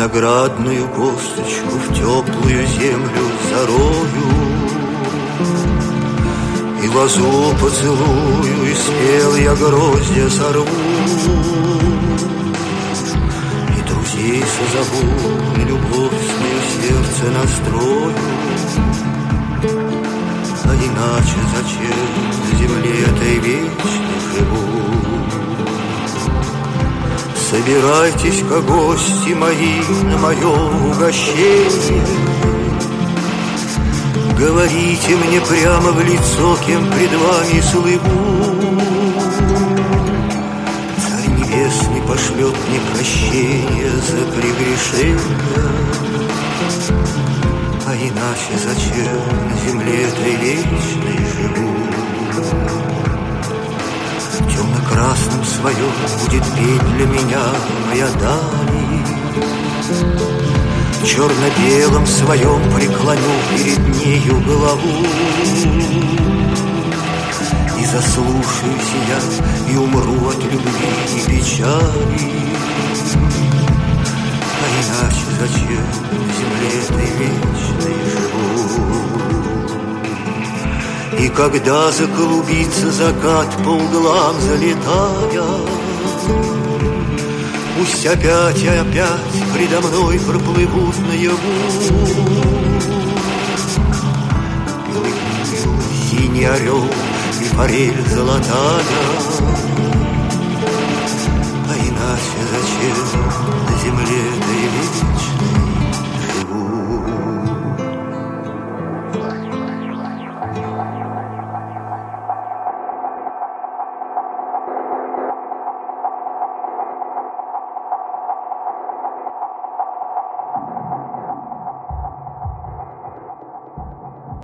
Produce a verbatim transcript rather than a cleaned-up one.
виноградную косточку в теплую землю зарою, и лозу поцелую, и спел я гроздья сорву, и друзей созову, и любовь свое сердце настрою. А иначе зачем на земле этой вечно живу? Собирайтесь-ка, гости мои, на мое угощение. Говорите мне прямо в лицо, кем пред вами слыву. Царь небесный пошлет мне прощение за прегрешение. А иначе зачем на земле этой вечной живу? В темно-красном своем будет петь для меня моя даль. В черно-белом своем преклоню перед нею голову. И заслушаюсь я, и умру от любви и печали. А иначе зачем в земле этой вечной живу? И когда заклубится закат по углам залетая, пусть опять и опять предо мной проплывут наяву белый синий орел и форель золотая.